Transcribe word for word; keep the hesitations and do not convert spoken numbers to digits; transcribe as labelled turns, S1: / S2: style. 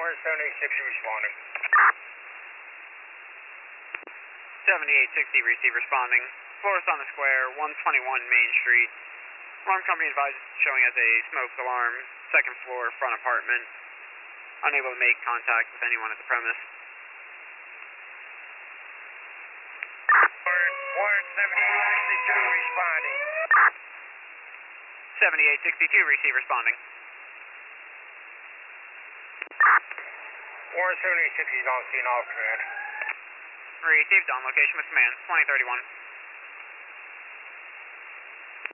S1: Warren seventy-eight sixty responding.
S2: seventy-eight sixty receive responding. Florist on the square, one twenty-one Main Street. Alarm company advised showing as a smoke alarm, second floor, front apartment. Unable to make contact with anyone at the premise.
S1: Warren, Warren seventy-eight sixty-two responding.
S2: seventy-eight sixty-two receive responding.
S1: Warren seventy-eight sixty is on scene, all command.
S2: Received on location with command, twenty thirty-one.